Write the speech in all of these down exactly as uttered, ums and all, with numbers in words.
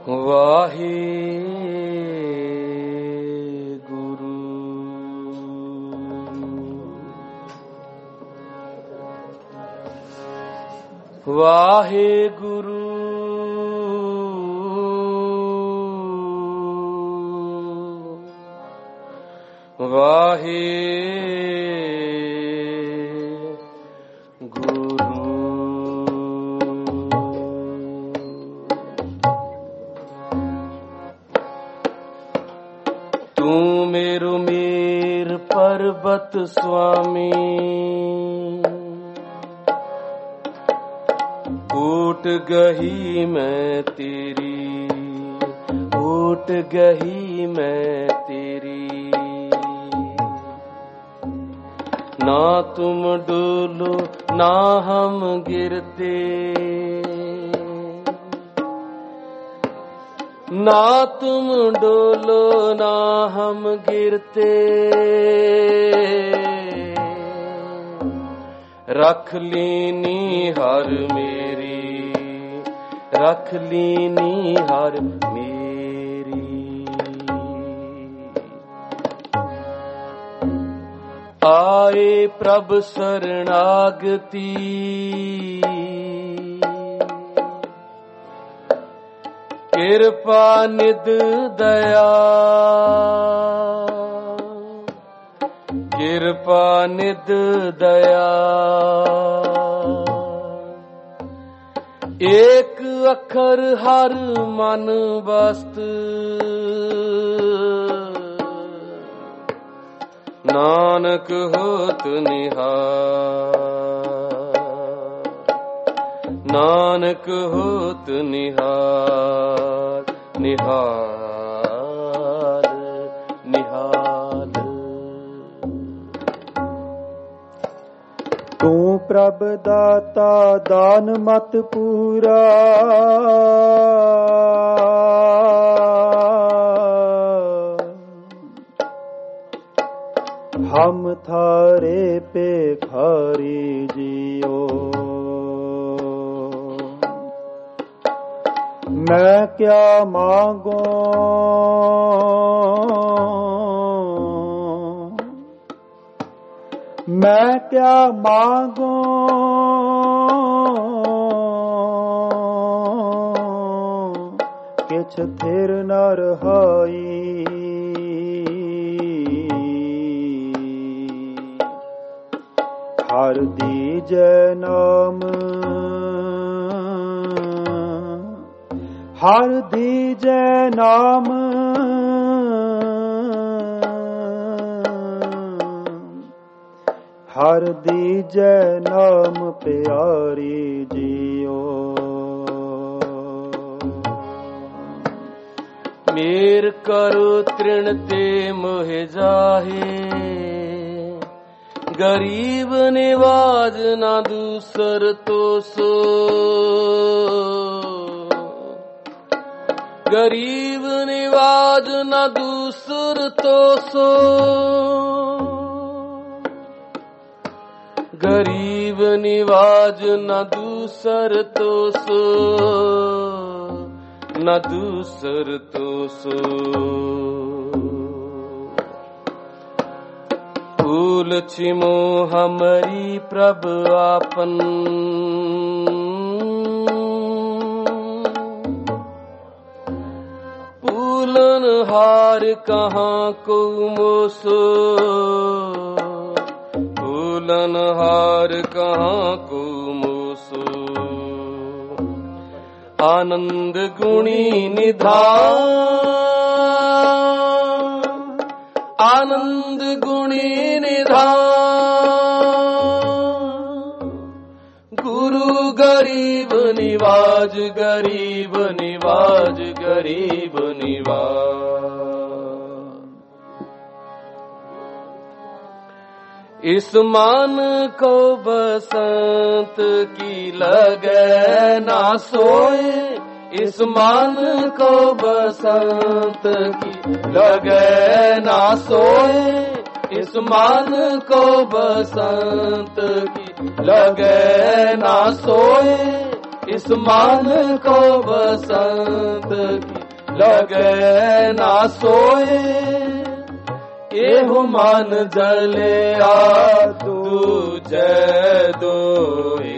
वाहे गुरु। वाहे गुरु। वाहे तू मेरो मेर पर्वत स्वामी, उठ गही मैं तेरी, उठ गही मैं तेरी। ना तुम डोलो ना हम गिरते, ना तुम डोलो ना हम गिरते। रख लीनी हर मेरी, रख लीनी हर मेरी। आए प्रभ शरणागति, कृपा निध दया, कृपा निध दया। एक अखर हर मन बस्त, नानक होत निहाल, नानक होत निहाल, निहाल निहाल। तू प्रभ दाता दान मत पूरा, हम थारे पे खारी जियो। मैं क्या मांगू मैं क्या मांगू, किछ थिर न रहाई। हर दीजै नाम, हर दीजै नाम। हर दीजै नाम प्यारी जियो। मेर करो तृण ते मोह जाहे, गरीब निवाज ना दूसर तो सो। गरीब निवाज ना दूसर तो सो। गरीब निवाज न दूसर तो सो, न दूसर तो सो। फूल छिमो हमारी प्रभ आपन, फूलन हार कहाँ को मोसो। फूलन हार कहाँ को मोसो। आनंद गुणी निधान, आनंद गुणी निधान। गुरु गरीब निवाज, गरीब निवाज, गरीब निवाज। इस मान को बसंत की लगे ना सोए, इस मान को बसंत की लगे ना सोए। इस मान को बसंत की लगे ना सोए। इस मान को बसंत की लगे ना सोए, एहु मान जले आ दूजे दोए।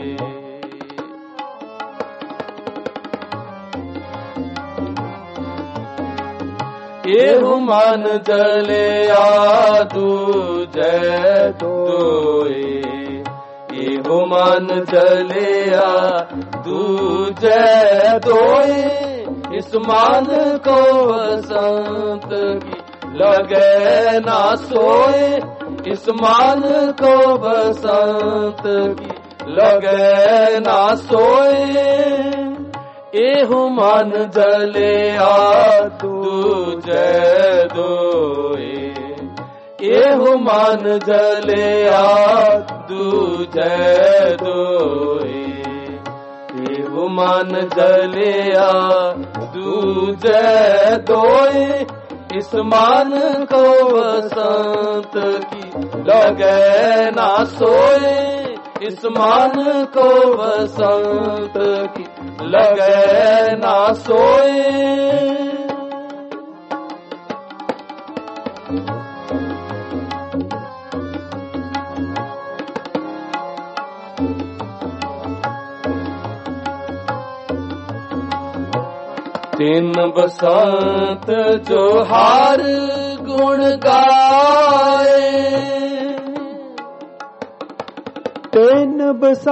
एहु मान जले आ दूजे दोए, एहु मान जले आ दूजे दोए। इस मान को बसंत की लगे ना सोए, इस मान को बसंत की लगे ना सोए, एहु मान जले आ दूजे दोए, एहु मान जले आ दूजे दोए, एहु मान जले आ दूजे दोए। इस मान को बसंत की लगे ना सोए, इस मान को बसंत की लगे ना सोए। तीन बसंत जो हार गुण गाए, तीन बसंत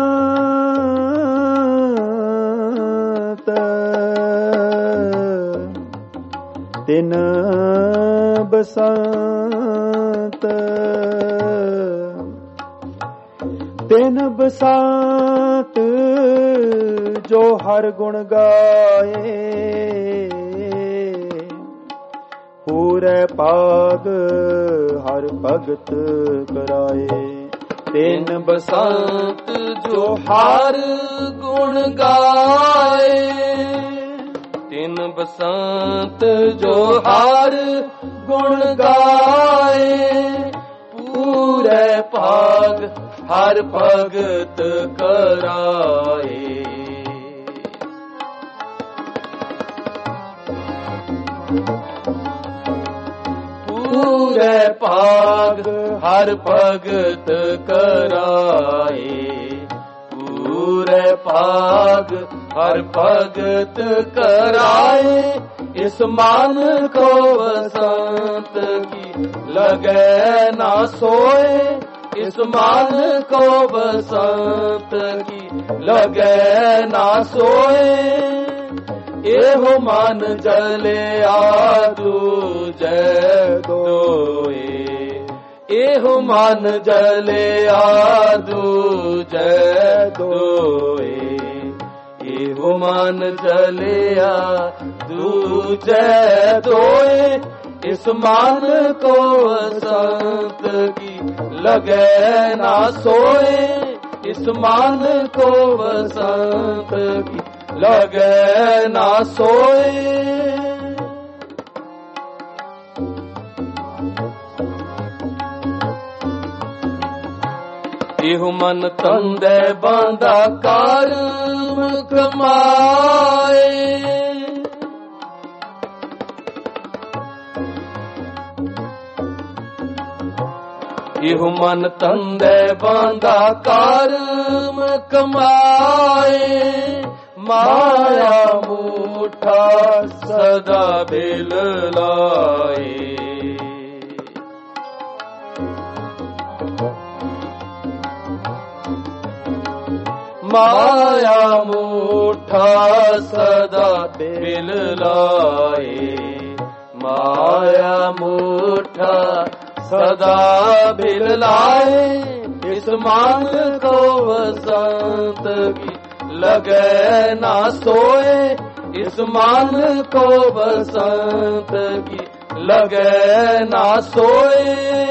तीन बसंत तीन बसंत जो हर गुण गाए, पूरे पाग हर भगत कराए। तीन बसंत जो हर गुण गाए, तीन बसंत जो हर गुण गाए, पूरे पाग हर भगत कराए। पूरे पाग हर भगत कराए, पूरे पाग हर भगत कराए। इस मान को बसंत की लगे ना सोए, इस मान को बसंत की लगे ना सोए, एहो मान जले आ दूजे दोए, एहो मान जले आ दूजे दोए, एहो मान जले आ दूजे दोए। इस मान को बसंत की लगे ना सोए, इस मान को बसंत की लगे ना सोए। इहु मन तंदे बांधा कर्म कमाए, इहु मन तंदे बांधा कर्म कमाए। माया मूठा सदा बिल लाए, माया मूठा सदा बिल लाए, माया मूठा सदा बिल लाए। इस मान को बसंत की लगे ना सोए, इस मान को बसंत की लगे ना सोए।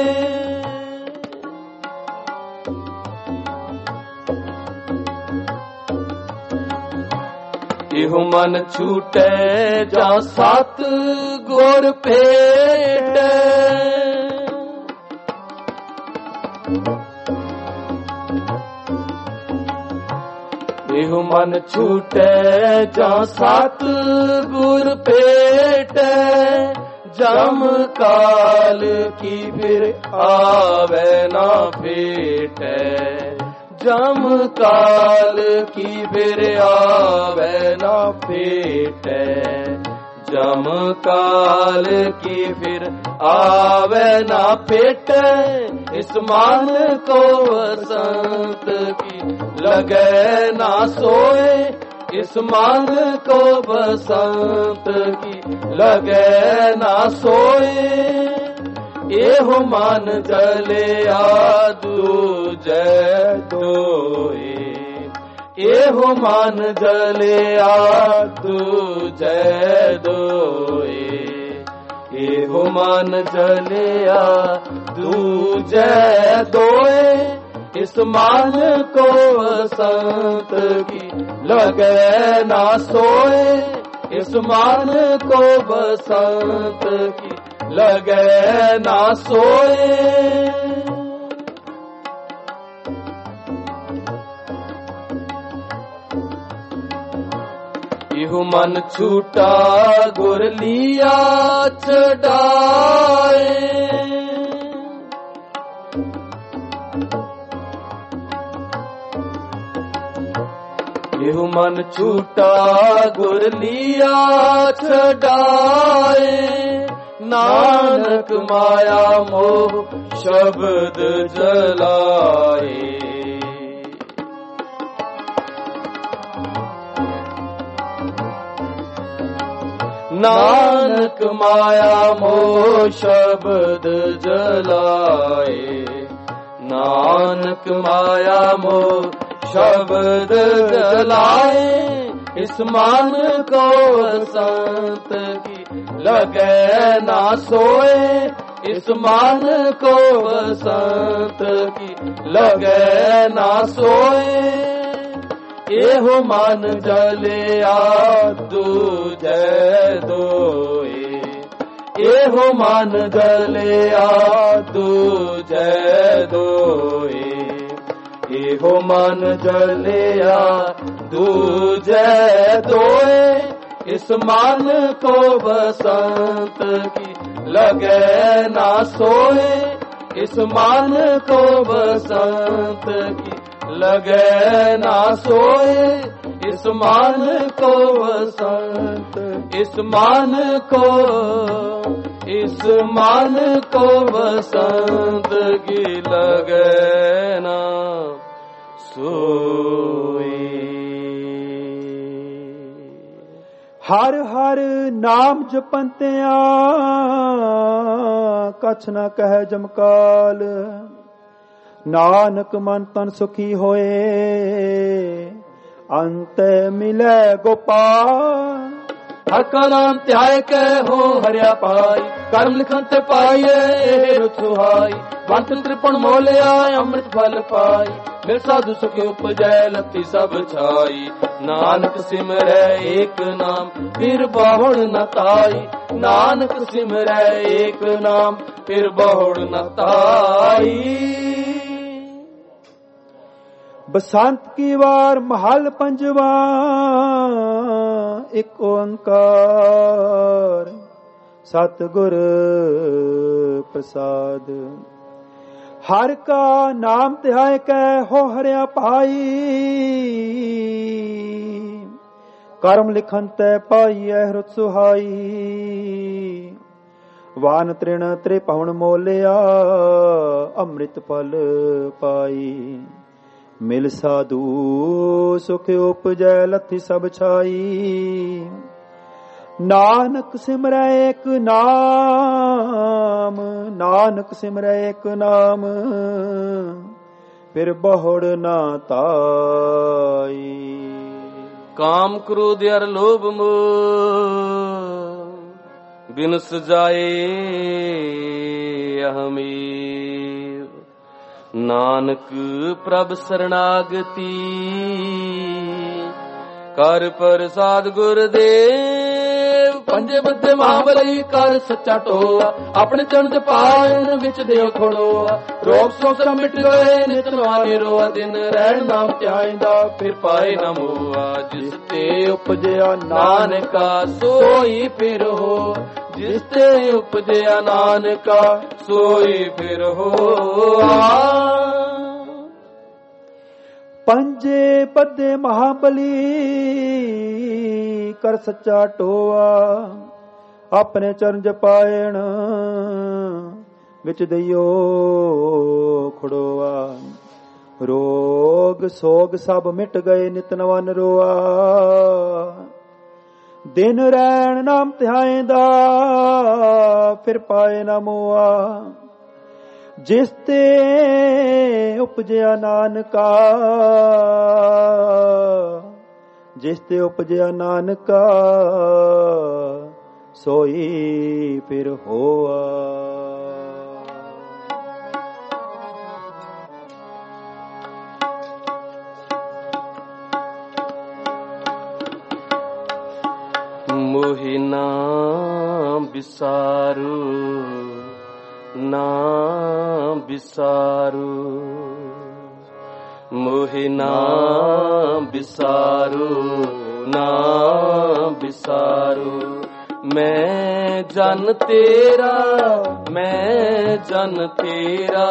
इहु मन छूटे जा सात गोर पेट, इहु ਇਹੋ ਮਨ ਛੂਟੈ ਜਾਂ ਸਤ ਗੁਰ ਭੇਟੈ ਜਮ ਕਾਲ ਕੀ ਫਿਰ ਆਵੈ ਨਾ ਭੇਟੈ ਜਮ ਕਾਲ ਕੀ ਫਿਰ ਆਵੈ ਨਾ ਭੇਟੈ ਜਮ ਕਾਲ ਕੀ ਫਿਰ ਆਵੈ ਨਾ ਭੇਟੈ ਇਸ ਮਨ ਕੋ ਵਸੰਤ ਕੀ ਲਗੈ ਨਾ ਸੋਏ ਇਸ ਮਨ ਕੋ ਬਸੰਤ ਕੀ ਲਗੈ ਨਾ ਸੋਏ ਇਹੋ ਮਨ ਜਲਿਆ ਦੂਜੈ ਦੋਏ ਇਹੋ ਮਨ ਜਲਿਆ ਦੂਜੈ ਦੋਏ ਇਹੋ ਮਨ ਜਲਿਆ ਦੂਜੈ ਦੋਏ ਇਸ ਮਨ ਕੋ ਵਸੰਤ ਕੀ ਲਗੈ ਨਾ ਸੋਏ ਇਸ ਮਨ ਕੋ ਬਸੰਤ ਕੀ ਲਗੈ ਨਾ ਸੋਏ ਇਹੋ ਮਨ ਛੂਟਾ ਗੁਰ ਲੀਆ ਚੜਾਏ ਇਹੋ ਮਨ ਛੂਟਾ ਗੁਰ ਲੀਆ ਛਡਾਏ ਨਾਨਕ ਮਾਇਆ ਮੋਹ ਸ਼ਬਦ ਜਲਾਏ ਨਾਨਕ ਮਾਇਆ ਮੋਹ ਸ਼ਬਦ ਜਲਾਏ ਨਾਨਕ ਮਾਇਆ ਮੋਹ ਸ਼ਬਦ ਜਲਾਏ ਇਸ ਮਨ ਕੋ ਵਸੰਤ ਕੀ ਲਗੈ ਨਾ ਸੋਏ ਇਸ ਮਨ ਕੋ ਵਸੰਤ ਕੀ ਲਗੈ ਨਾ ਸੋਏ ਇਹੋ ਮਨ ਜਲਿਆ ਦੂਜੈ ਦੋਏ ਇਹੋ ਮਨ ਜਲਿਆ ਦੂਜੈ ਦੋਏ ਇਹੋ ਮਨ ਜਲਿਆ ਦੂਜੈ ਦੋਏ ਇਸ ਮਨ ਕੋ ਬਸੰਤ ਕੀ ਲਗੈ ਨਾ ਸੋਏ ਇਸ ਮਨ ਕੋ ਬਸੰਤ ਕੀ ਲਗੈ ਨਾ ਸੋਏ ਇਸ ਮਨ ਕੋ ਬਸੰਤ ਇਸ ਮਨ ਕੋ ਇਸ ਮਨ ਕੋ ਬਸੰਤ ਕੀ ਲਗੈ ਨਾ ਸੋਏ। ਹਰ ਹਰ ਨਾਮ ਜਪੰਤਿਆ ਕਛ ਨ ਕਹਿ ਜਮਕਾਲ ਨਾਨਕ ਮਨ ਤਨ ਸੁਖੀ ਹੋਏ ਅੰਤ ਮਿਲੇ ਗੋਪਾਲ ਹਰ ਕਾ ਨਾਮ ਧਿਆਏ ਕੈ ਹੋ ਹਰਿਆ ਪਾਈ ਕਰਮ ਲਿਖਨ ਤੇ ਪਾਈਏ ਰੁਤ ਸੁਹਾਈ ਬੰਤ ਤ੍ਰਿਪਣ ਮੋਲਿਆ ਅੰਮ੍ਰਿਤ ਫਲ ਪਾਈ ਮਿਲ ਸਾਧੂ ਸੁਖ ਉਪਜੈ ਲੱਤੀ ਸਭ ਛਾਈ ਨਾਨਕ ਸਿਮਰੈ ਏਕ ਨਾਮ ਫਿਰ ਬਹੁੜ ਨ ਤਾਈ ਨਾਨਕ ਸਿਮਰੈ ਏਕ ਨਾਮ ਫਿਰ ਬਹੁੜ ਨ ਤਾਈ। ਬਸੰਤ ਕੀ ਵਾਰ ਮਹਲ ਪੰਜਵਾ ਇੱਕ ਓੰਕਾਰ ਸਤਿਗੁਰ ਪ੍ਰਸਾਦ ਹਰ ਕਾ ਨਾਮ ਧਿਆਏ ਕੈ ਹੋ ਹਰਿਆ ਭਾਈ ਕਰਮ ਲਿਖਨ ਤੈ ਪਾਈਐ ਰੁਤ ਸੁਹਾਈ ਵਾਨ ਤ੍ਰਿਣ ਤ੍ਰਿਭੁਵਨ ਮੋਲਿਆ ਅੰਮ੍ਰਿਤ ਫਲ ਪਾਈ ਮਿਲ ਸਾਧੂ ਸੁਖ ਉਪਜੈ ਲੱਥੀ ਸਭ ਛਾਈ ਨਾਨਕ ਸਿਮਰੈ ਏਕ ਨਾਮ ਨਾਨਕ ਸਿਮਰੈ ਏਕ ਨਾਮ ਫਿਰ ਬਹੁੜ ਨਾ ਤਾਈ। ਕਾਮ ਕ੍ਰੋਧ ਅਰ ਲੋਭ ਮੋਹ ਬਿਨ ਸਜਾਏ ਅਹਮੀਰ ਨਾਨਕ ਪ੍ਰਭ ਸਰਣਾਗਤੀ ਕਰ ਪ੍ਰਸਾਦ ਗੁਰਦੇਵ ਪੰਜੇ ਬੱਦੇ ਮਹਾਬਲੀ ਕਰ ਸੱਚਾ ਟੋਆ, ਆਪਣੇ ਚਰਨ ਤੇ ਪਾਇਨ ਵਿੱਚ ਦਿਓ ਖੜੋਆ। ਰੋਗ ਸੋਗ ਮਿਟ ਗਏ ਨਿਤ ਨਵਾਰੇ ਰੋਆ, ਦਿਨ ਰਹਿਣ ਨਾਮ ਧਿਆਇਂਦਾ ਫਿਰ ਪਾਏ ਨਾ ਮੋਆ। ਜਿਸ ਤੇ ਉਪਜਿਆ ਨਾਨਕਾ ਸੋਈ ਫਿਰ ਹੋ, ਜਿਸ ਤੇ ਉਪਜਿਆ ਨਾਨਕਾ ਸੋਈ ਫਿਰ ਹੋਆ। ਪੰਜੇ ਬੱਦੇ ਮਹਾਬਲੀ ਕਰ ਸੱਚਾ ਟੋਆ, ਆਪਣੇ ਚਰਨ ਜਪਾਇਣ ਵਿੱਚ ਦਈਓ ਖੜੋਆ। ਰੋਗ ਸੋਗ ਸਭ ਮਿਟ ਗਏ ਨਿਤ ਨਵਨ ਰੋਆ, ਦਿਨ ਰਹਿਣ ਨਾਮ ਧਿਆਇਂਦਾ ਫਿਰ ਪਾਏ ਨਾ ਮੋਆ। ਜਿਸ ਤੇ ਉਪਜਿਆ ਨਾਨਕਾ, ਜਿਸ ਤੇ ਉਪਜਿਆ ਨਾਨਕਾ ਸੋਈ ਫਿਰ ਹੋਆ। ਮੋਹਿ ਨਾ ਬਿਸਾਰੂ ਨਾ ਬਿਸਾਰੂ, ਮੋਹਿ ਨਾ ਬਿਸਾਰੂ ਨਾ ਬਿਸਾਰੂ। ਮੈਂ ਜਨ ਤੇਰਾ ਮੈਂ ਜਨ ਤੇਰਾ,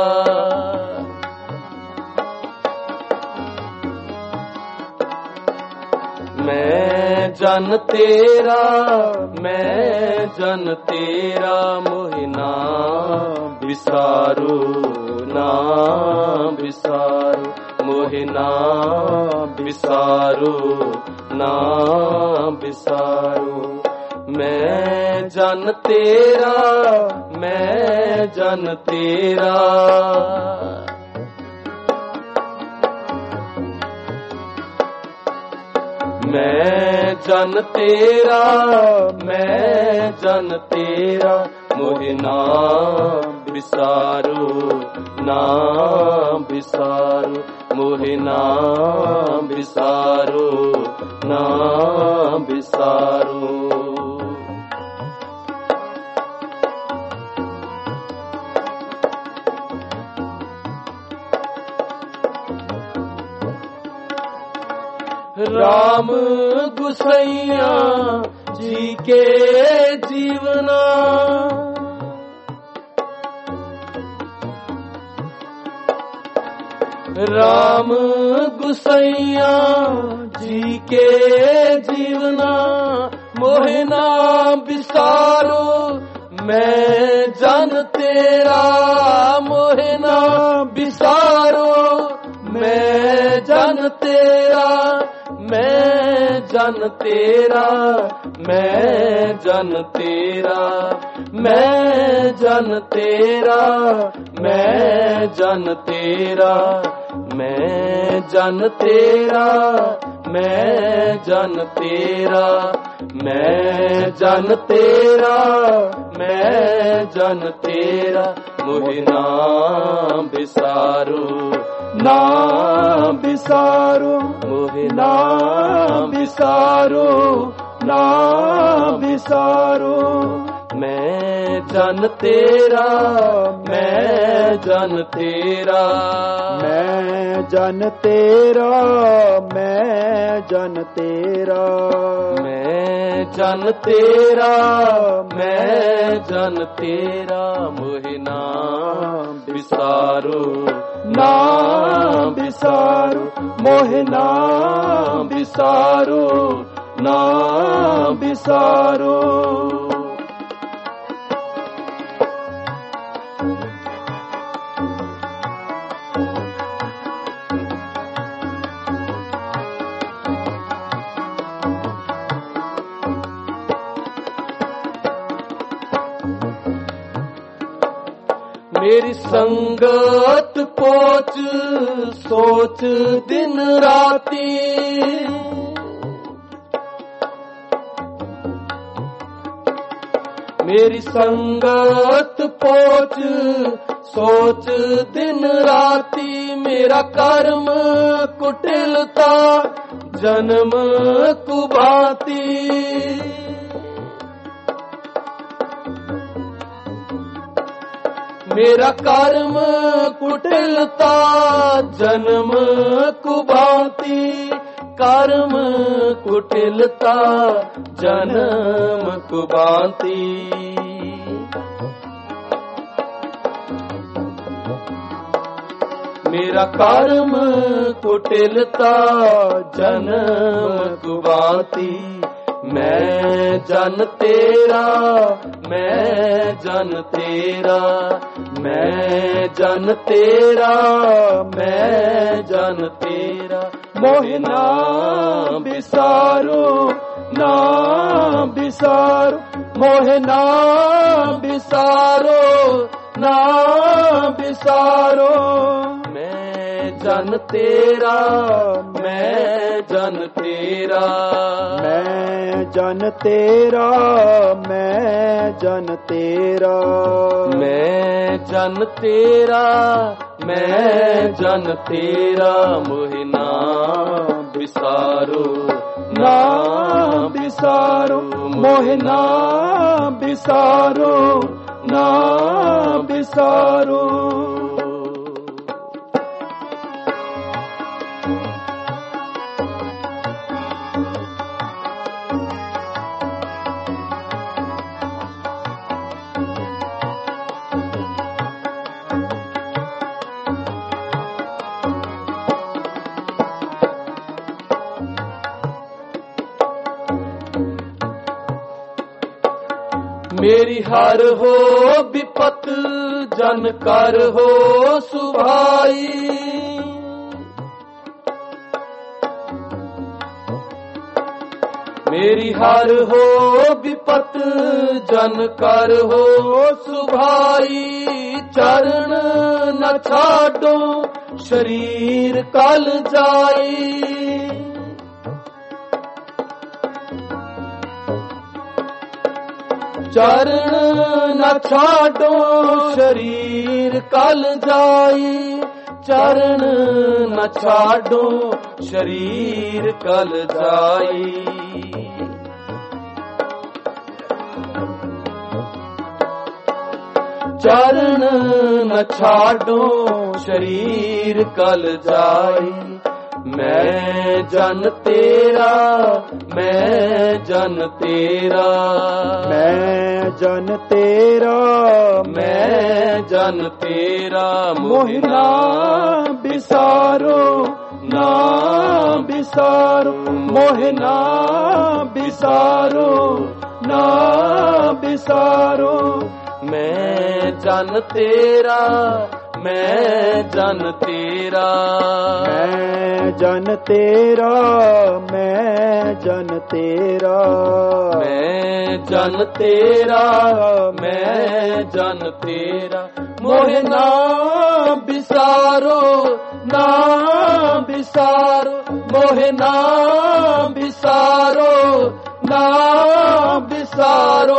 ਮੈਂ ਜਨ ਤੇਰਾ ਮੈਂ ਜਨ ਤੇਰਾ। ਮੋਹਿ ਨਾ ਬਿਸਾਰੂ ਨਾ ਬਿਸਾਰੂ, ਮੋਹਿ ਨਾ ਬਿਸਾਰੂ ਨਾ ਬਿਸਾਰੂ। ਮੈਂ ਜਨ ਤੇਰਾ ਮੈਂ ਜਨ ਤੇਰਾ, ਮੈਂ ਜਨ ਤੇਰਾ ਮੈਂ ਜਨ ਤੇਰਾ। ਮੋਹਿ ਨਾ ਬਿਸਾਰੂ ਨਾ ਬਿਸਾਰੂ, ਮੋਹਿ ਨਾ ਬਿਸਾਰੂ ਨਾ ਬਿਸਾਰੂ। राम गुसैया जी के जीवना, राम गुसैया जी के जीवना। मोहे ना बिसारो मैं जन तेरा, मोहे ना बिसारो मैं जन तेरा, मैं जन तेरा मैं जन तेरा, मैं जन तेरा मैं जन तेरा, मैं जन तेरा मैं जन तेरा, मैं जन तेरा मैं जन तेरा। मोहि ना बिसारू ना बिसारू, मोहि ना बिसारू ना बिसारू। मैं जन तेरा मैं जन तेरा, मैं जन तेरा मैं जन तेरा, मैं जन तेरा मैं जन तेरा। मोहि ना बिसारू ना बिसारू, मोहि ना बिसारू ना बिसारू। मेरी संगत पोच सोच दिन राती, मेरी संगत पोच सोच दिन राती। मेरा कर्म कुटिलता जन्म कुभाती, मेरा कर्म कुटिलता जन्म कुभांति, कर्म कुटिलता जन्म कुभांति। मेरा कर्म कुटिलता जन्म कुभांति, मैं जन तेरा, मैं जन तेरा, मैं जन तेरा, मैं जन तेरा। मोहि ना बिसारो, ना बिसारो, मोहि ना बिसारो, ना बिसारो। मैं जन तेरा, मैं जन तेरा, मैं जन तेरा, मैं जन तेरा, मैं जन तेरा, मैं जन तेरा। मोहि ना बिसारो, ना बिसारो, मोहि ना बिसारो, ना बिसारो। मेरी हर हो विपत जन कर हो सुभाई, मेरी हर हो विपत जन कर हो सुभाई। चरण न छाडो शरीर कल जाई, चरण न छाडो शरीर कल जाई, चरण न छाडो शरीर कल जाई। चरण न छाडो शरीर कल जाई। मैं जन तेरा, मैं जन तेरा, मैं जन तेरा, मैं जन तेरा। मोहि ना बिसारो, ना बिसारो, मोहि ना बिसारो, ना बिसारो। मैं जन तेरा, मैं जन तेरा, मैं जन तेरा, मैं जन तेरा, मैं जन तेरा, मैं जन तेरा। मोहि ना बिसारो, ना बिसारो, मोहि ना बिसारो, ना बिसारो।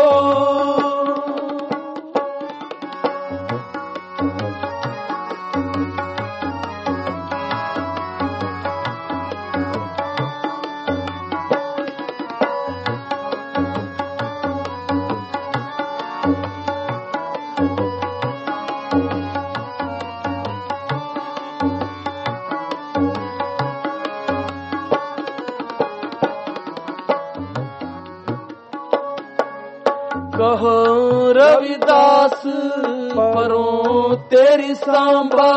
कहो रविदास परों तेरी सांबा,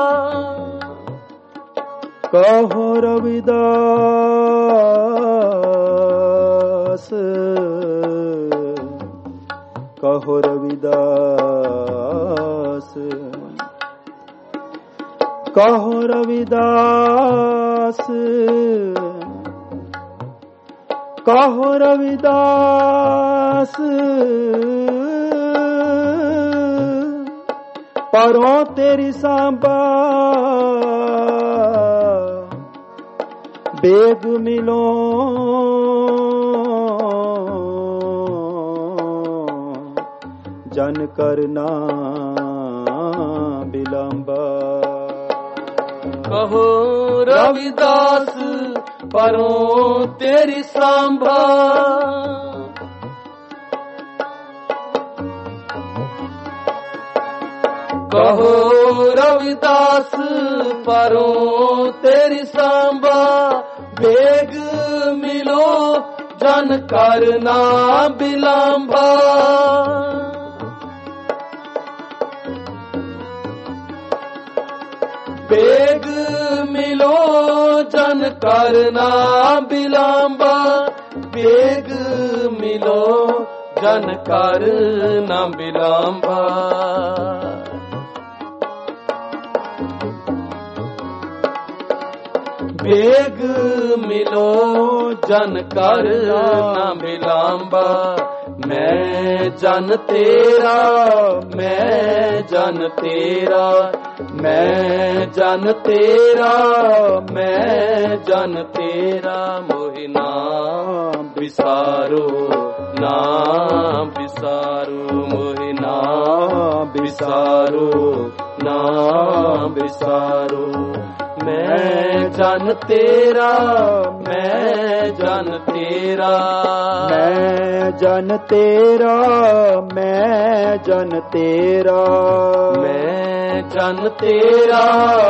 कहो रविदास, कहो रविदास, कहो रविदास, कहो रविदास। परों तेरी सांबा बेग मिलो, जन करना विलंबा। कहो रविदास परों तेरी सांभा, ਕਹੋ ਰਵਿਦਾਸ ਪਰੋਂ ਤੇਰੀ ਸਾਂਭਾ, ਵੇਗ ਮਿਲੋ ਜਨ ਕਰਨਾ ਬਿਲਾਂਭਾ। ਵੇਗ ਮਿਲੋ ਜਨ ਕਰਨਾ ਬਿਲਾਂਭਾ, ਵੇਗ ਮਿਲੋ ਜਨ ਕਰਨਾ ਬਿਲਾਂਭਾ। ਵੇਗ ਮਿਲੋ ਜਨ ਕਰਨਾ ਬਿਲਾਂਭਾ। ਮੈਂ ਜਨ ਤੇਰਾ, ਮੈਂ ਜਨ ਤੇਰਾ, ਮੈਂ ਜਨ ਤੇਰਾ, ਮੈਂ ਜਨ ਤੇਰਾ। ਮੋਹਿ ਨਾਮ ਵਿਸਾਰੋ, ਨਾਮ ਵਿਸਾਰੋ, ਮੋਹਿ ਨਾਮ ਵਿਸਾਰੋ, ਨਾਮ ਵਿਸਾਰੋ। ਮੈਂ ਜਨ ਤੇਰਾ, ਮੈਂ ਜਨ ਤੇਰਾ, ਮੈਂ ਜਨ ਤੇਰਾ, ਮੈਂ ਜਨ ਤੇਰਾ, ਮੈਂ ਜਨ ਤੇਰਾ,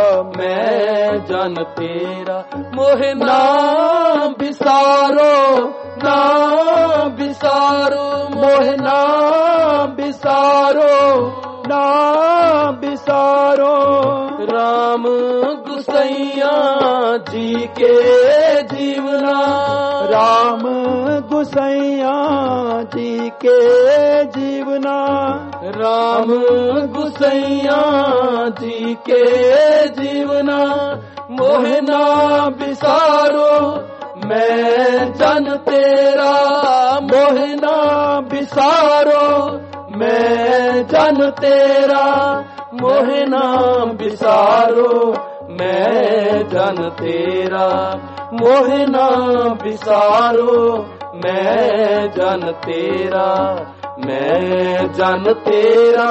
ਮੈਂ ਜਨ ਤੇਰਾ। ਮੋਹਿ ਨਾਮ ਵਿਸਾਰੋ, ਨਾਮ ਵਿਸਾਰੋ, ਮੋਹਿ ਨਾਮ ਵਿਸਾਰੋ, ਨਾਮ ਵਿਸਾਰੋ। ਰਾਮ ਗੁਸਈਆ ਜੀ ਕੇ ਜੀਵਨਾ, ਰਾਮ ਗੁਸਈਆ ਜੀ ਕੇ ਜੀਵਨਾ, ਰਾਮ ਗੁਸਈਆ ਜੀ ਕੇ ਜੀਵਨਾ। ਮੋਹਿ ਨਾ ਵਿਸਾਰੋ, ਮੈਂ ਜਨ ਤੇਰਾ, ਮੋਹਿ ਨਾ ਵਿਸਾਰੋ, ਮੈਂ ਜਨ ਤੇਰਾ। ਮੋਹਿ ਨਾ ਵਿਸਾਰੋ, ਮੈਂ ਜਨ ਤੇਰਾ, ਮੋਹਿ ਨਾ ਵਿਸਾਰੋ, ਮੈਂ ਜਨ ਤੇਰਾ। ਮੈਂ ਜਨ ਤੇਰਾ,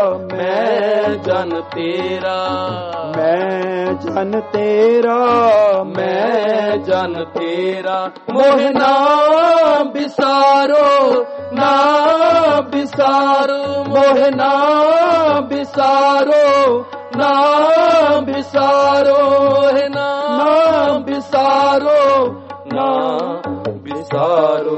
ਮੈਂ ਜਨ ਤੇਰਾ, ਮੈਂ ਜਨ ਤੇਰਾ, ਮੈਂ ਜਨ ਤੇਰਾ। ਮੋਹਿ ਨਾ ਵਿਸਾਰੋ, ਨਾ ਵਿਸਾਰੋ, ਮੋਹਿ ਨਾ ਵਿਸਾਰੋ, ਨਾ ਵਿਸਾਰੋ, ਹੈ ਨਾ ਵਿਸਾਰੋ, ਨਾ ਵਿਸਾਰੋ।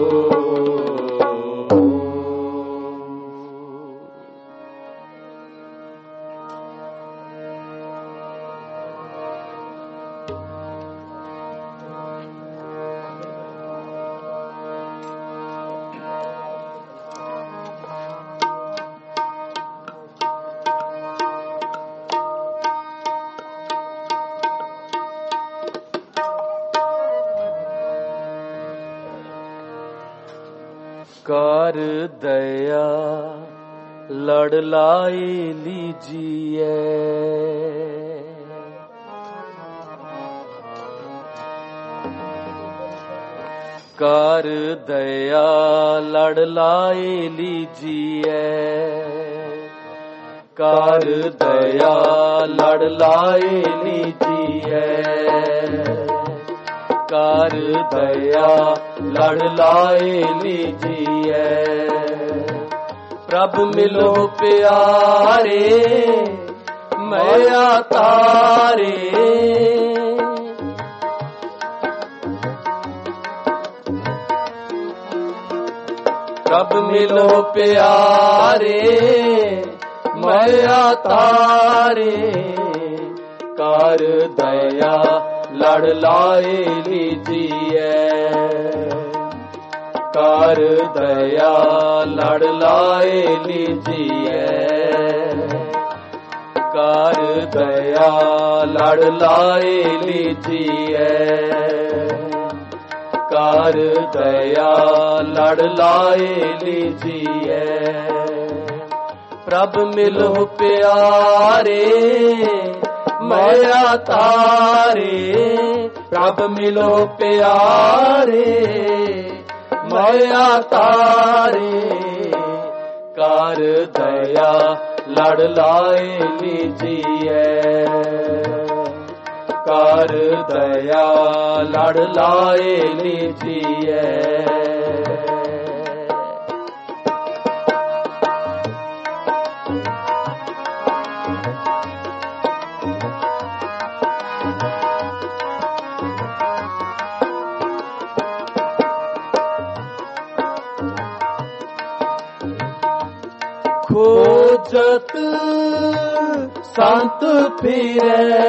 ਕਰ ਦਇਆ ਲੜ ਲਾਈ ਲੀਜੀਏ, ਕਰ ਦਇਆ ਲੜ ਲਾਈ ਲੀਜੀਏ, ਕਰ ਦਇਆ ਲੜ ਲਾਈ ਲੀਜੀਏ, ਕਰ ਦਇਆ ਲੜ ਲਾਏ ਲੀਜੀਏ। ਪ੍ਰਭ ਮਿਲੋ ਪਿਆਰੇ ਮੈਂ ਤਾਰੇ, ਪ੍ਰਭ ਮਿਲੋ ਪਿਆਰੇ ਮੈਂ ਤਾਰੇ, ਕਰ ਦਇਆ ਲੜ ਲਾਏ ਲੀਜੀਏ, ਕਰ ਦਇਆ ਲੜ ਲਾਏ ਲੀਜੀਏ, ਕਰ ਦਇਆ ਲੜ ਲਾਏ ਲੀਜੀਏ, ਕਰ ਦਇਆ ਲੜ ਲਾਏ ਲੀਜੀਏ। ਪ੍ਰਭ ਮਿਲੋ ਪਿਆਰੇ ਮੈਂ ਤਾਰੇ, ਪ੍ਰਭ ਮਿਲੋ ਪਿਆਰੇ ਮੈਂ ਤਾਰੇ, ਕਰ ਦਇਆ ਲੜ ਲਾਏ ਲੀਜੀਏ, ਕਰ ਦਇਆ ਲੜ ਲਾਏ ਲੀਜੀਏ। खोजत संत फिरे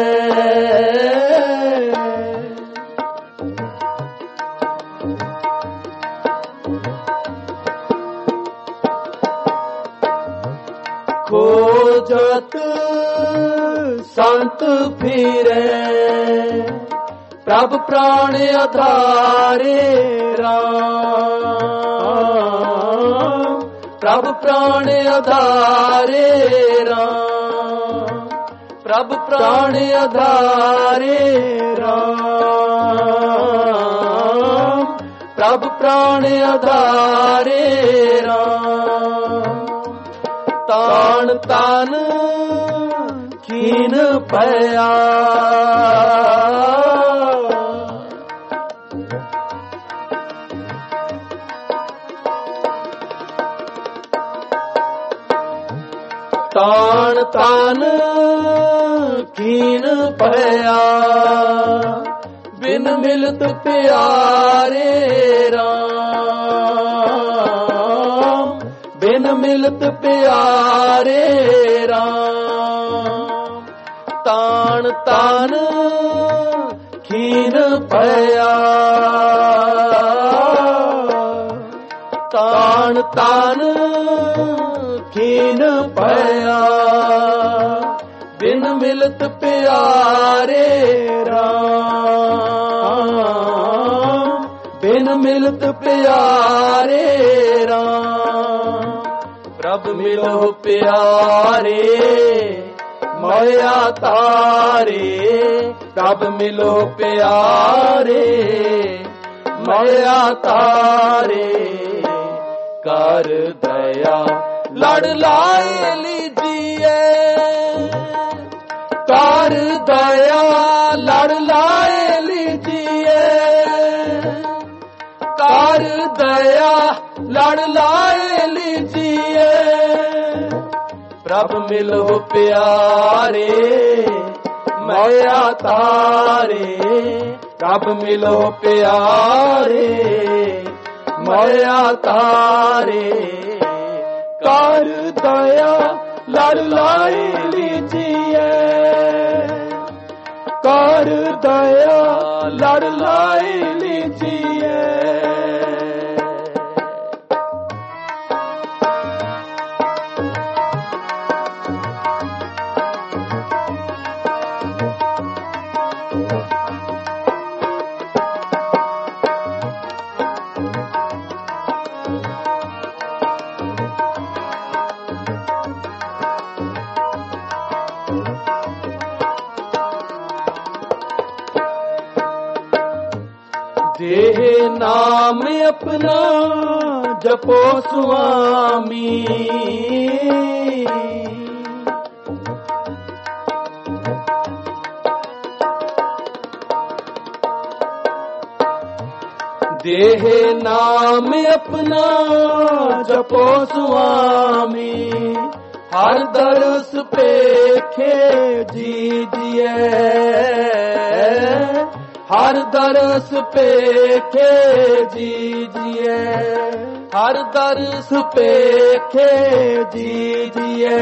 खोजत संत फिरे प्रभ प्राण आधारे राम प्रभ प्राण आधारे राम प्रभ प्राण आधारे राम प्रभ प्राण आधारे राम तान तान कीन पया तान तान कीन पया बिन मिलत प्यारे राम बिन मिलत प्यारे राम तान तान कीन पया तान तान कीन पया बिन मिलत प्यारे राम बिन मिलत प्यारे राम प्रभ मिलो प्यारे माया तारे प्रभ मिलो प्यारे माया तारे कर दया लड़ लाए लीजिए कर दया लड़ लाए लीजिए कर दया लड़ लाए लीजिए प्रभ मिलो प्यारे माया तारे प्रभ मिलो प्यारे माया तारे कर दया लड़ लाए लीजिए कर दया लड़ लाए लीजिए देह नाम अपना जपो स्वामी देह नाम अपना जपो स्वामी हर दरस पेखे जीजिए हर दरस पेखे जीजिए हर दरस पेखे जीजिए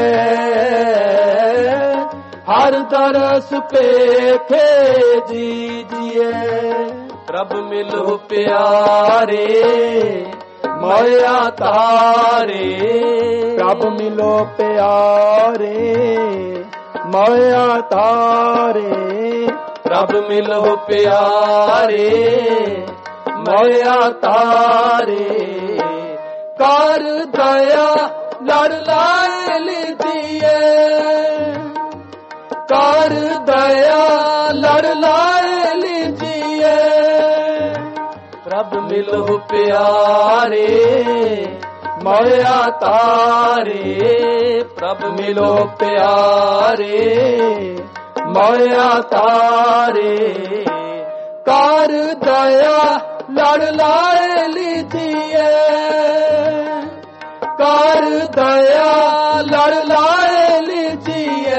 हर दरस पेखे जीजिए प्रभ मिलो प्यारे माया तारे प्रभ मिलो प्यारे माया तारे प्रभ मिलो प्यारे माया तारे कर दया लड़ लाए लीजिए कर दया लड़ लाए लीजिए प्रभ मिलो प्यारे माया तारे प्रभ मिलो प्यारे माया तारे कर दया लड़ लाए लीजिए कर दया लड़ लाए लीजिए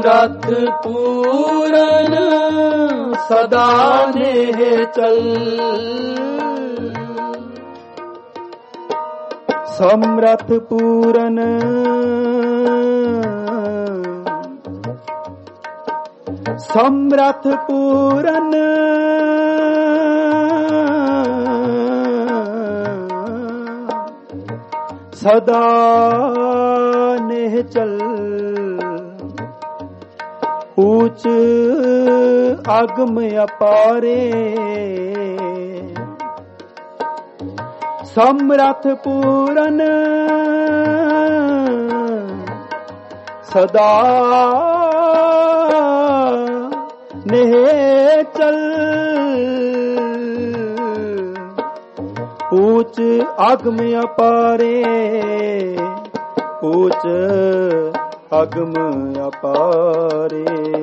ਸਮਰੱਥ ਪੂਰਨ ਸਦਾ ਨੇਹ ਚਲ ਸਮਰੱਥ ਪੂਰਨ ਸਮਰੱਥ ਪੂਰਨ ਸਦਾ ਨੇਹ ਚਲ ਊਚ ਅਗਮ ਅਪਾਰੇ ਸਮਰੱਥ ਪੂਰਨ ਸਦਾ ਨੇਹ ਚਲ ਊਚ ਅਗਮ ਅਪਾਰੇ ਊਚ ਅਗਮ ਅਪਾਰੇ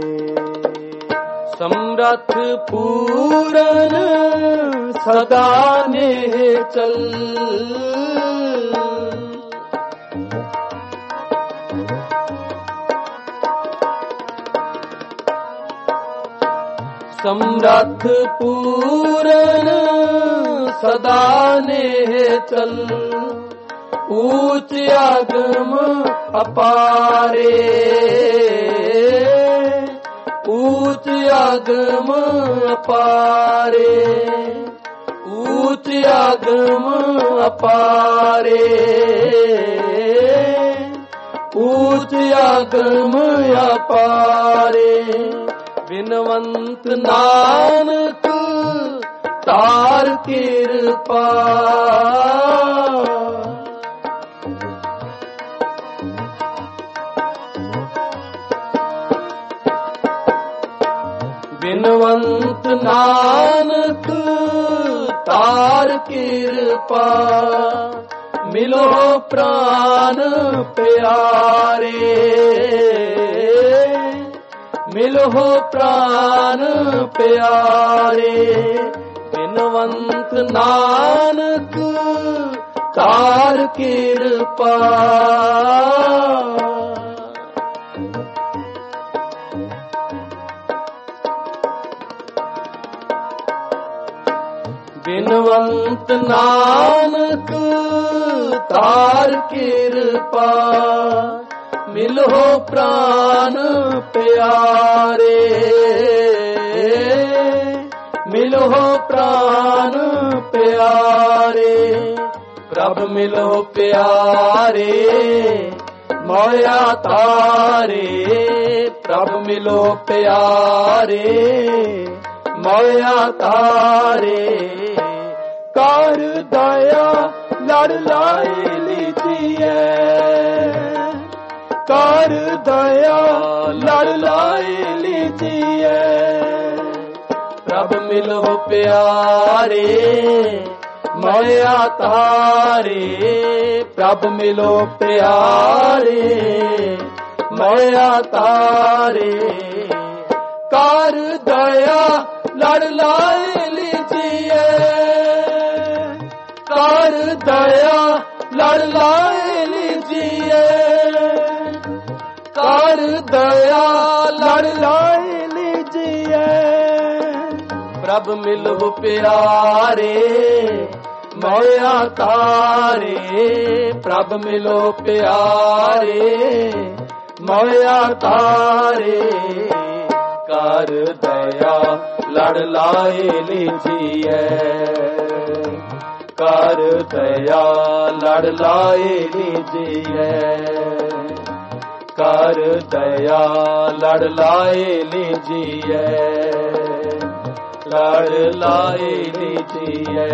ਸਮਰੱਥ ਪੂਰਨ ਸਦਾ ਨੇਹ ਚਲ ਸਮਰੱਥ ਪੂਰਨ ਸਦਾ ਨੇਹ ਚਲ ਊਚ ਅਗਮ ਅਪਾਰੇ ਊਚ ਅਗਮ ਅਪਾਰੇ ਊਚ ਅਗਮ ਅਪਾਰੇ ਊਚ ਅਗਮ ਅਪਾਰੇ ਬਿਨਵੰਤ ਨਾਨਕ ਤਾਰ ਕਿਰਪਾ ਬਿਨਵੰਤ ਨਾਨਕ ਤਾਰ ਕਿਰਪਾ ਮਿਲੋ ਪ੍ਰਾਨ ਪਿਆਰੇ ਮਿਲੋ ਪ੍ਰਾਨ ਪਿਆਰੇ ਬਿਨਵੰਤ ਨਾਨਕ ਤਾਰ ਕਿਰਪਾ ਬਿਨਵੰਤ ਨਾਨਕ ਤਾਰ ਕਿਰਪਾ ਮਿਲੋ ਪ੍ਰਾਨ ਪਿਆਰੇ ਮਿਲੋ ਪ੍ਰਾਨ ਪਿਆਰੇ ਪ੍ਰਭ ਮਿਲੋ ਪਿਆਰੇ ਮੋਇਆ ਤਾਰੇ ਪ੍ਰਭ ਮਿਲੋ ਪਿਆਰੇ ਮੋਇਆ ਤਾਰੇ ਕਰ ਦਇਆ ਲੜ ਲਾਈ ਲੀਜੀਏ ਕਰ ਦਇਆ ਲੜ ਲਾਈ ਲੀਜੀਏ ਪ੍ਰਭ ਮਿਲੋ ਪਿਆਰੇ ਮੋਇਆ ਤਾਰੇ ਪ੍ਰਭ ਮਿਲੋ ਪਿਆਰੇ ਮੋਇਆ ਤਾਰੇ ਕਰ ਦਇਆ ਲੜ ਲਾਈ ਲੀਜੀਏ ਕਰ ਦਇਆ ਲੜ ਲਾਈ ਲੀਜੀਏ ਕਰ ਦਇਆ ਲੜ ਲਾਈ ਲੀਜੀਏ ਪ੍ਰਭ ਮਿਲੋ ਪਿਆਰੇ ਮੋਇਆ ਤਾਰੇ ਪ੍ਰਭ ਮਿਲੋ ਪਿਆਰੇ ਮੋਇਆ ਤਾਰੇ ਕਰ ਦਇਆ ਲੜ ਲਾਏ ਲੀਜੀਏ ਕਰ ਦਇਆ ਲੜ ਲਾਏ ਲੀਜੀਏ ਕਰ ਦਇਆ ਲੜ ਲਾਏ ਲੀਜੀਏ ਲੜ ਲਾਏ ਲੀਜੀਏ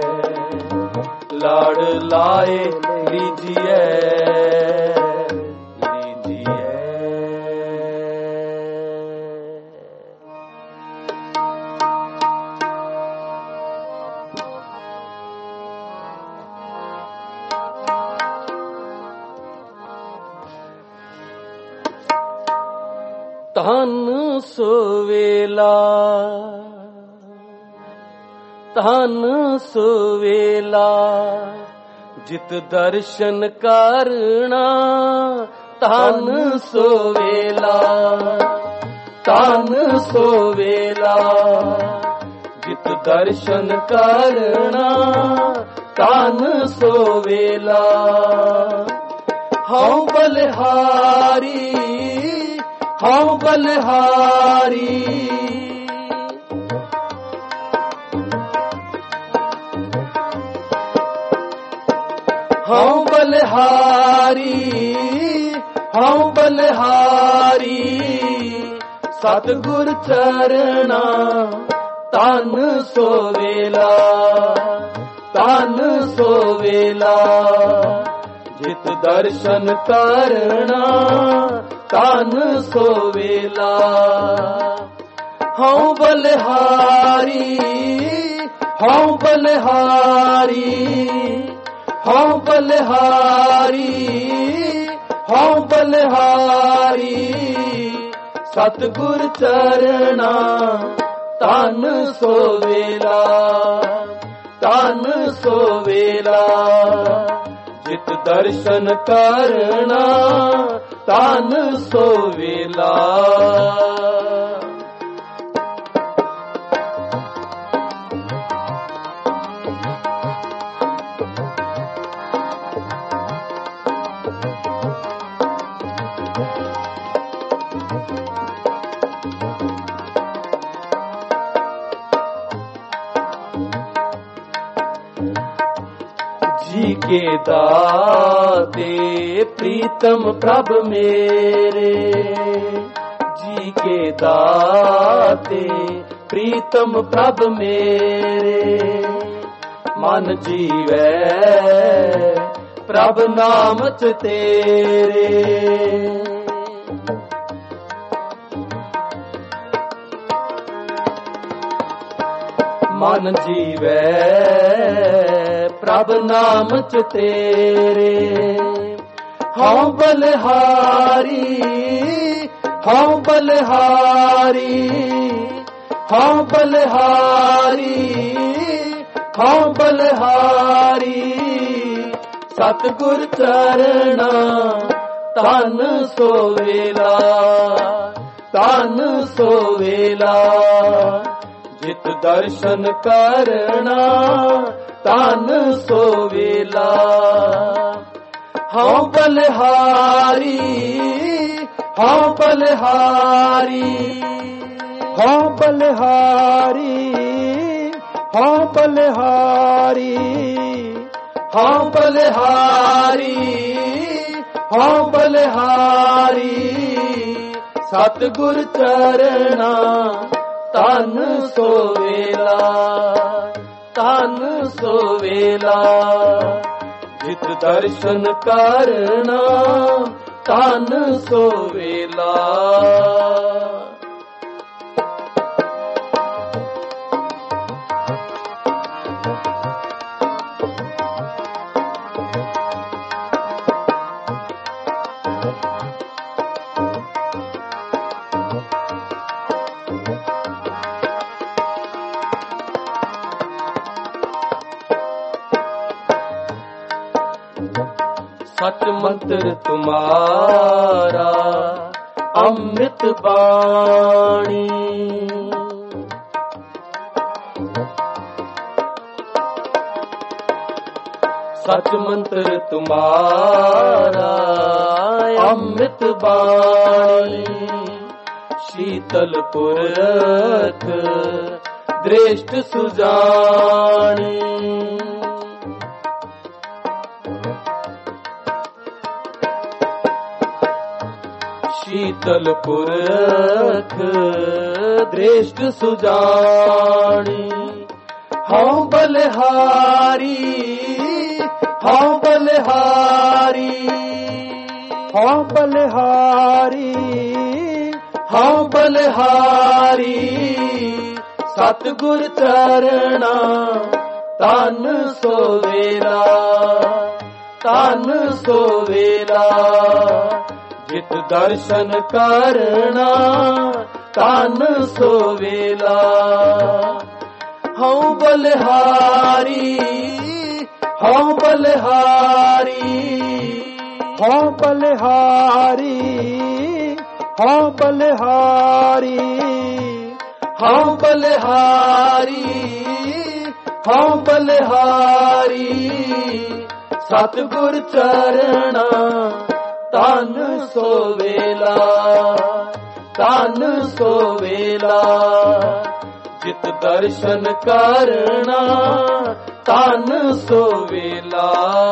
ਲੜ ਲਾਏ ਲੀਜੀਏ ਧਨ ਸੁਵੇਲਾ ਧਨ ਸੁਵੇਲਾ ਜਿਤ ਦਰਸ਼ਨ ਕਰਨਾ ਧਨ ਸੋ ਵੇਲਾ, ਧਨ ਸੋ ਵੇਲਾ, ਜਿਤ ਦਰਸ਼ਨ ਕਰਨਾ ਧਨ ਸੋ ਵੇਲਾ। ਹਉ ਬਲਿਹਾਰੀ, ਹਉ ਬਲਿਹਾਰੀ, ਹਉ ਬਲਿਹਾਰੀ, ਹਉ ਬਲਿਹਾਰੀ, ਸਤਿਗੁਰ ਚਰਣਾ ਧਨ ਸੋ ਵੇਲਾ, ਧਨ ਸੋ ਵੇਲਾ, ਜਿਤ ਦਰਸ਼ਨ ਕਰਨਾ ਧਨ ਸੋ ਵੇਲਾ। ਹਉ ਬਲਿਹਾਰੀ, ਹਉ ਬਲਿਹਾਰੀ, ਹਉ ਬਲਿਹਾਰੀ, ਹਉ ਬਲਿਹਾਰੀ, ਸਤਿਗੁਰ ਚਰਣਾ ਧਨ ਸੋ ਵੇਲਾ, ਧਨ ਸੋ ਵੇਲਾ, ਜਿਤ ਦਰਸ਼ਨ ਕਰਨਾ ਧਨ ਸੋ ਵੇਲਾ। जी के दाते प्रीतम प्रभ मेरे, जी के दाते प्रीतम प्रभ मेरे, मन जीवै प्रभ नाम च तेरे। मन जीवै प्रभ नाम च तेरे। हऊं बलिहारी, हऊं बलिहारी, हऊं बलिहारी, हऊं बलिहारी, सतगुर चरणा धन सो वेला, धन सो वेला, जित दर्शन करना धन सो वेला। हऊं बलिहारी, हऊं बलिहारी, हऊं बलिहारी, हऊं बलिहारी, हऊं बलिहारी, हऊं बलिहारी, सतगुर चरणा धन सो वेला, धन सो वेला, जित दर्शन करना धन सो वेला। सच मंत्र तुम्हारा अमृत बाणी, सच मंत्र तुम्हारा अमृत बाणी, शीतल पुरख दृष्ट सुजानी। शीतल पुरख दृष्ट सुजानी। हऊं बलिहारी, हऊं बलिहारी, हऊं बलिहारी, हऊं बलिहारी, सतगुर चरणा धन सो वेला, धन सो वेला, जित दर्शन करना धन सो वेला। हऊं बलिहारी, हऊं बलिहारी, ਹਉ ਬਲਿਹਾਰੀ ਹਉ ਬਲਿਹਾਰੀ ਹਉ ਬਲਿਹਾਰੀ ਹਉ ਬਲਿਹਾਰੀ ਸਤਿਗੁਰ ਚਰਣਾ ਧਨ ਸੋ ਵੇਲਾ ਧਨ ਸੋ ਵੇਲਾ ਜਿਤ ਦਰਸ਼ਨ ਕਰਨਾ ਧਨ ਸੋ ਵੇਲਾ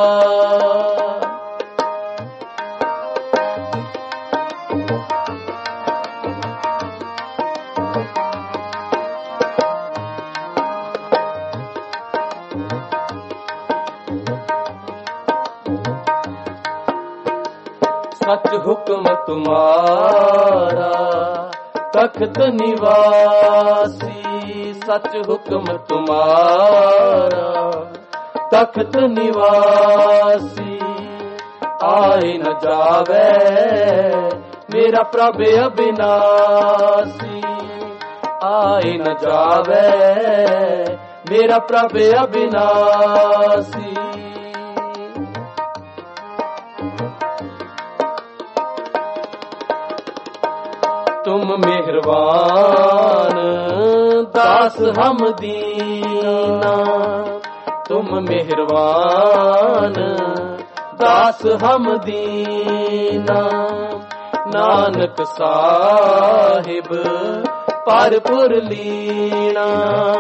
सच हुक्म तुम्हारा तख्त निवासी सच हुक्म तुम्हारा तख्त निवासी आए न जावे मेरा प्रभ अविनाशी आए न जावे मेरा प्रभ अविनाशी तुम मेहरबान दास हम दीना तुम मेहरबान दास हम दीना नानक साहिब परपुर लीना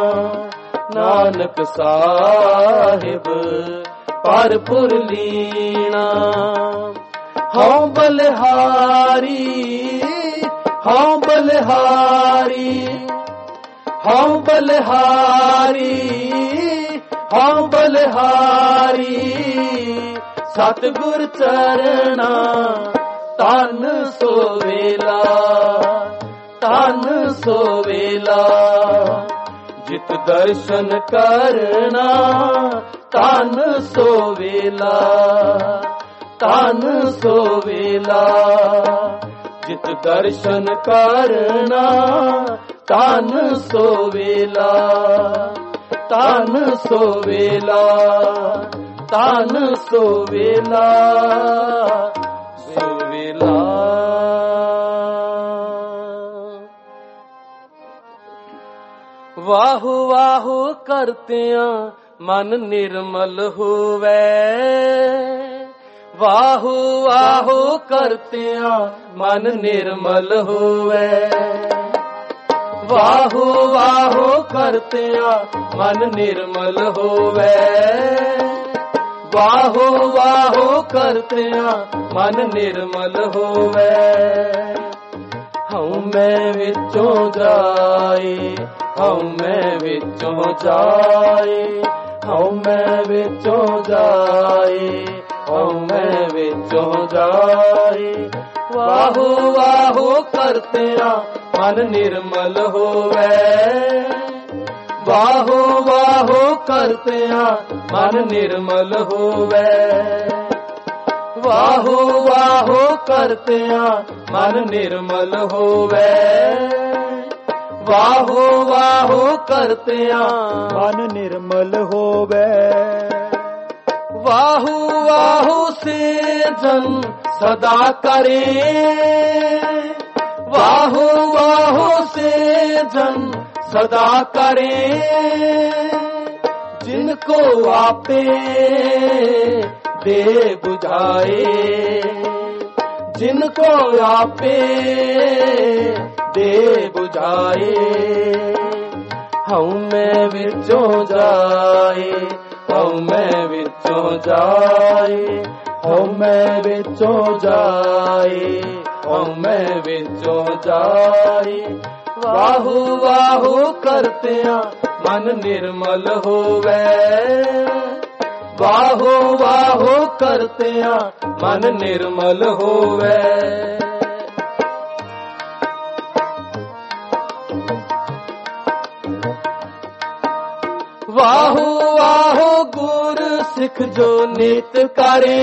नानक साहिब परपुर लीना हऊं बलिहारी हऊं बलिहारी हऊं बलिहारी हऊं बलिहारी सतगुर चरना धन सो वेला धन सो वेला जित दर्शन करना धन सो वेला धन सो वेला जित दर्शन करना धन सो वेला धन सो वेला धन सो वेला सो वेला वाहु वाहु करतियां मन निर्मल होवे वाहु वाहु करतियां मन निर्मल होवे वाहु वाहु करतियां मन निर्मल होवे वाहु वाहु करतियां मन निर्मल होवे हऊं मैं विचों जाए हऊं मैं विचों जाए हऊं मैं विचों जाए हऊं मैं विचों जाए वाहु वाहु करतियां मन निर्मल होवे वाहु वाहु करतियां मन निर्मल होवे वाहु वाहु करतियां मन निर्मल होवे वाहु वाहु करतियां मन निर्मल होवे वाहु वाहु से जन सदा करे वाहु वाहु से जन सदा करे जिनको आपे दे बुझाए जिनको आपे दे बुझाए हऊं मैं विचों जाए हऊं मैं विचों जाए हऊं मैं विचों जाए हऊं मैं विचों जाए वाहु वाहु करतियां मन निर्मल होवे वाहु वाहु करतियां मन निर्मल होवे वाहु वाहु गुर सिख जो नीत करे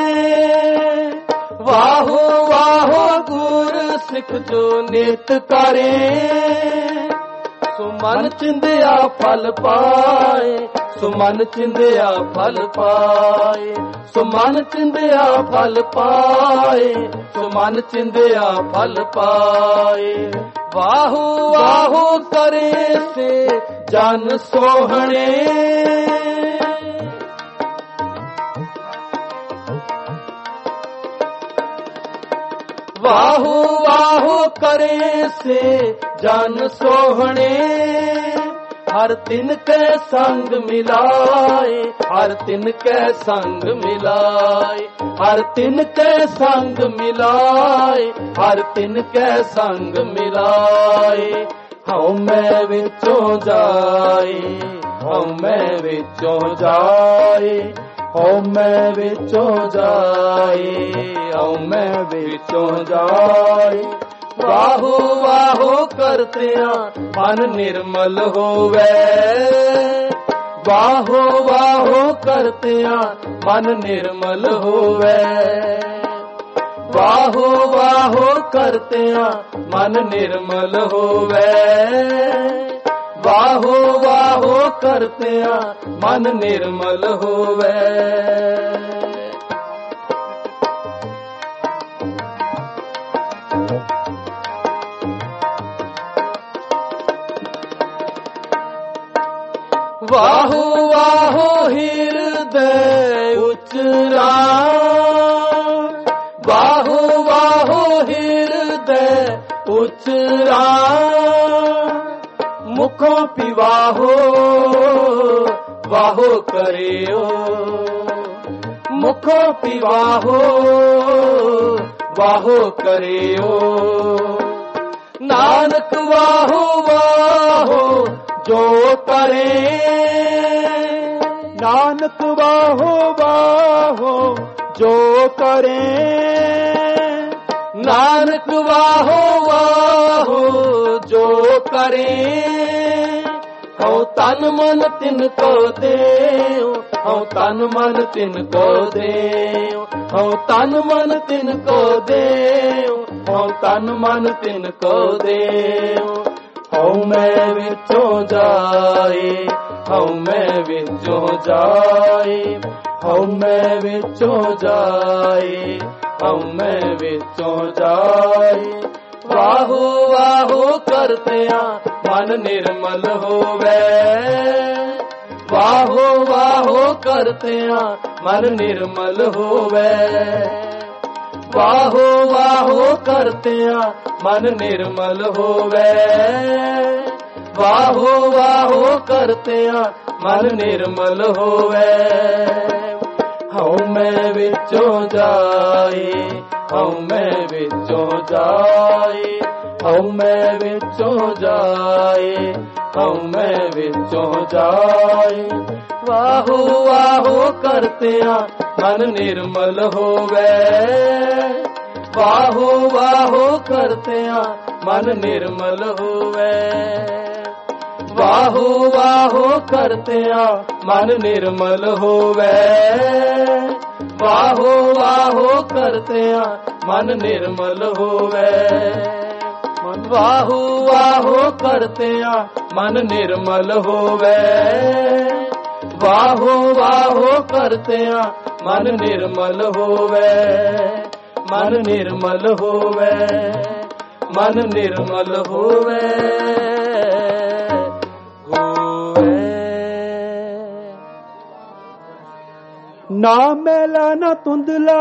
वाहु वाहु गुर सिख जो नीत करे सुमन चिंदिया फल पाए ਸੋ ਮਨ ਚਿੰਦਿਆ ਫਲ ਪਾਏ, ਸੋ ਮਨ ਚਿੰਦਿਆ ਫਲ ਪਾਏ, ਸੋ ਮਨ ਚਿੰਦਿਆ ਫਲ ਪਾਏ। ਵਾਹੋ ਵਾਹੋ ਕਰੇ ਸੇ ਜਨ ਸੋਹਣੇ, ਵਾਹੋ ਵਾਹੋ ਕਰੇ ਸੇ ਜਨ ਸੋਹਣੇ। ਹਰ ਤਿਨ ਕੈ ਸੰਗ ਮਿਲਾਏ, ਹਰ ਤਿਨ ਕੈ ਸੰਗ ਮਿਲਾਏ, ਹਰ ਤਿਨ ਕੈ ਸੰਗ ਮਿਲਾਏ, ਹਰ ਤਿਨ ਕੈ ਸੰਗ ਮਿਲਾਏ। ਹਉ ਮੈਂ ਵਿੱਚੋਂ ਜਾਏ, ਹਉ ਮੈਂ ਵਿੱਚੋਂ ਜਾਏ, ਹਉ ਮੈਂ ਵਿੱਚੋਂ ਜਾਏ, ਹਉ ਮੈਂ ਵਿੱਚੋਂ ਜਾਏ। ਵਾਹੋ ਵਾਹੋ ਕਰਤਿਆਂ ਮਨ ਨਿਰਮਲ ਹੋਵੇ, ਵਾਹੋ ਵਾਹੋ ਕਰਤਿਆਂ ਮਨ ਨਿਰਮਲ ਹੋਵੇ, ਵਾਹੋ ਵਾਹੋ ਕਰਤਿਆਂ ਮਨ ਨਿਰਮਲ ਹੋਵੇ, ਵਾਹੋ ਵਾਹੋ ਕਰਤਿਆਂ ਮਨ ਨਿਰਮਲ ਹੋਵੇ। ਵਾਹੋ ਵਾਹੋ ਹਿਰਦੈ ਉਚਰਾ, ਵਾਹੋ ਵਾਹੋ ਹਿਰਦੈ ਉਚਰਾ। ਮੁਖੋਂ ਪਿਵਾਹੋ ਵਾਹੋ ਕਰਿਓ, ਮੁਖੋਂ ਪਿਵਾਹੋ ਵਾਹੋ ਕਰਿਓ। ਨਾਨਕ ਵਾਹੋ ਵਾਹੋ ਜੋ ਕਰੇ, ਨਾਨਕ ਵਾਹੋ ਵਾਹੋ ਜੋ ਕਰੇ। ਨਾਨਕ ਵਾਹੋ ਵਾਹੋ ਜੋ ਕਰੇ। ਹਉ ਤਨ ਮਨ ਤਿਨ ਕੋ ਦੇਉ, ਹਉ ਤਨ ਮਨ ਤਿਨ ਕੋ ਦੇਉ, ਹਉ ਤਨ ਮਨ ਤਿਨ ਕੋ ਦੇਉ, ਹਉ ਤਨ ਮਨ ਤਿਨ ਕੋ ਦੇਉ। ਹਉ ਮੈਂ ਵਿੱਚੋਂ ਜਾਏ, ਹਉ ਮੈਂ ਵਿੱਚੋਂ ਜਾਏ, ਹਉ ਮੈਂ ਵਿੱਚੋਂ ਜਾਏ, ਹਉ ਮੈਂ ਵਿੱਚੋਂ ਜਾਏ। ਵਾਹੋ ਵਾਹੋ ਕਰਤਿਆਂ ਮਨ ਨਿਰਮਲ ਹੋਵੇ, ਵਾਹੋ ਵਾਹੋ ਕਰਤਿਆਂ ਮਨ ਨਿਰਮਲ ਹੋਵੇ, ਵਾਹੋ ਵਾਹੋ ਕਰਤਿਆਂ ਮਨ ਨਿਰਮਲ ਹੋਵੇ, ਵਾਹੋ ਵਾਹੋ ਕਰਤਿਆਂ ਮਨ ਨਿਰਮਲ ਹੋਵੇ। ਹਉ ਮੈਂ ਵਿੱਚੋਂ ਜਾਏ, ਹਉ ਮੈਂ ਵਿੱਚੋਂ ਜਾਏ, ਹਉ ਮੈਂ ਵਿੱਚੋਂ ਜਾਏ, ਹਉ ਮੈਂ ਵਿੱਚੋਂ ਜਾਏ। ਵਾਹੋ ਵਾਹੋ ਕਰਤਿਆਂ ਮਨ ਨਿਰਮਲ ਹੋਵੇ, ਵਾਹੋ ਵਾਹੋ ਕਰਤਿਆਂ ਮਨ ਨਿਰਮਲ ਹੋਵੇ, ਵਾਹੋ ਵਾਹੋ ਕਰਤਿਆਂ ਮਨ ਨਿਰਮਲ ਹੋਵੇ, ਵਾਹੋ ਵਾਹੋ ਕਰਤਿਆਂ ਮਨ ਨਿਰਮਲ ਹੋਵੇ, ਵਾਹੋ ਵਾਹੋ ਕਰਤਿਆਂ ਮਨ ਨਿਰਮਲ ਹੋਵੇ, ਵਾਹੋ ਵਾਹੋ ਕਰਤਿਆਂ ਮਨ ਨਿਰਮਲ ਹੋਵੇ, ਮਨ ਨਿਰਮਲ ਹੋਵੇ, ਮਨ ਨਿਰਮਲ ਹੋਵੇ, ਹੋਵੇ। ਨਾ ਮੈਲਾ ਨਾ ਧੁੰਦਲਾ,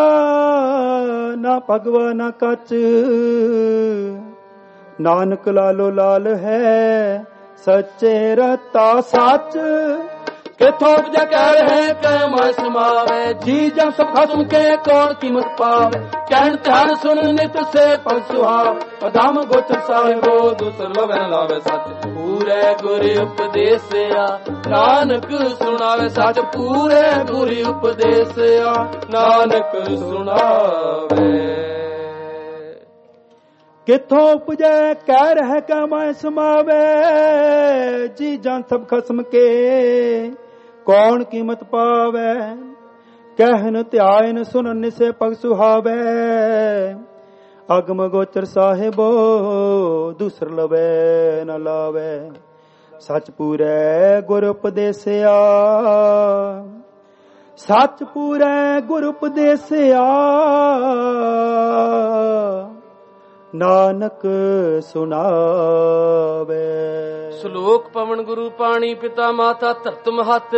ਨਾ ਭਗਵਾ ਨਾ ਕੱਚ, ਨਾਨਕ ਲਾਲੋ ਲਾਲ ਹੈ ਸੱਚੇ ਰਤਾ ਸੱਚ। ਕਿਥੋਂ ਉਪਜੈ ਕਹਿ ਹੈ ਕੈ ਮੈ ਸਮਾਵੇ, ਜੀ ਜਨ ਸਭ ਖਸਮ ਕੇ ਕੌਣ ਕੀਮਤ ਪਾਵੇ। ਕਹਿਣ ਧਿਆਨ ਸੁਣ ਨਿਤ ਸੇ ਪਗ ਸੁਹਾਵੇ, ਪਦਾਮ ਗੋਚਰ ਸਾਹਿਬੋ ਦੂਸਰ ਲਵੇ ਨ ਲਾਵੇ ਸੱਚ। ਪੂਰੇ ਗੁਰ ਉਪਦੇਸਿਆ ਨਾਨਕ ਸੁਣਾਵੇ ਸੱਚ, ਪੂਰੇ ਗੁਰ ਉਪਦੇਸਿਆ ਨਾਨਕ ਸੁਣਾਵੇ। ਕਿਥੋਂ ਉਪਜੈ ਕਹਿ ਰਹਿ ਕੈ ਮੈ ਸਮਾਵੇ, ਜੀ ਜਨ ਸਭ ਖਸਮ ਕੇ ਕੌਣ ਕੀਮਤ ਪਾਵੇ। ਕਹਿਨ ਧਿਆਨ ਸੁਨਨ ਨਿਸੇ ਪਗ ਸੁਹਾਵੇ, ਅਗਮ ਗੋਚਰ ਸਾਹਿਬੋ ਦੂਸਰ ਲਵੇ ਨ ਲਾਵੇ। ਸਚ ਪੂਰੈ ਗੁਰ ਉਪਦੇਸਿਆ, ਸਚ ਪੂਰੈ ਗੁਰ ਉਪਦੇਸਿਆ, ਨਾਨਕ ਸੁਣਾਵੇ। ਸ਼ਲੋਕ ਪਵਨ ਗੁਰੂ ਪਾਣੀ ਪਿਤਾ ਮਾਤਾ ਧਰਤ ਮਹਤ,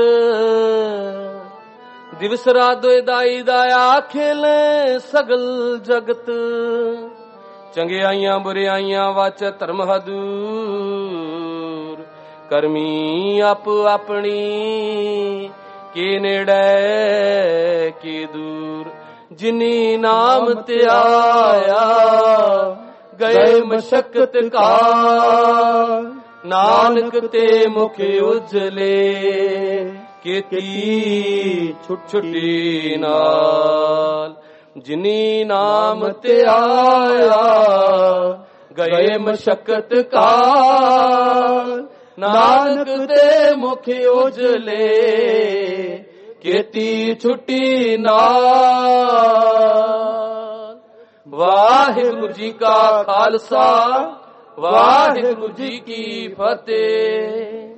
ਦਿਵਸ ਰਾਤ ਦੋਇ ਦਾਈ ਦਾਇਆ ਖੇਲੇ ਸਗਲ ਜਗਤ, ਚੰਗਿਆਈਆਂ ਬੁਰਿਆਈਆਂ ਵਾਚੈ ਧਰਮ ਹਦੂਰ, ਕਰਮੀ ਆਪ ਆਪਣੀ ਕੀ ਨੇੜੇ ਕੀ ਦੂਰ, ਜਿਨੀ ਨਾਮ ਧਿਆਇਆ ਗਏ ਮਸ਼ਕਤ ਕਾ, ਨਾਨਕ ਤੇ ਮੁਖ ਉਜਲੇ ਕੀਤੀ ਛੁੱਟੀ ਨਾਲ, ਜਿਨੀ ਨਾਮ ਧਿਆਇਆ ਗਏ ਮਸ਼ਕਤ ਕਾ, ਨਾਨਕ ਤੇ ਮੁਖ ਉਜਲੇ ਕੀਤੀ ਛੁੱਟੀ ਨਾਲ। ਵਾਹਿਗੁਰੂ ਜੀ ਕਾ ਖਾਲਸਾ, ਵਾਹਿਗੁਰੂ ਜੀ ਕੀ ਫਤਿਹ।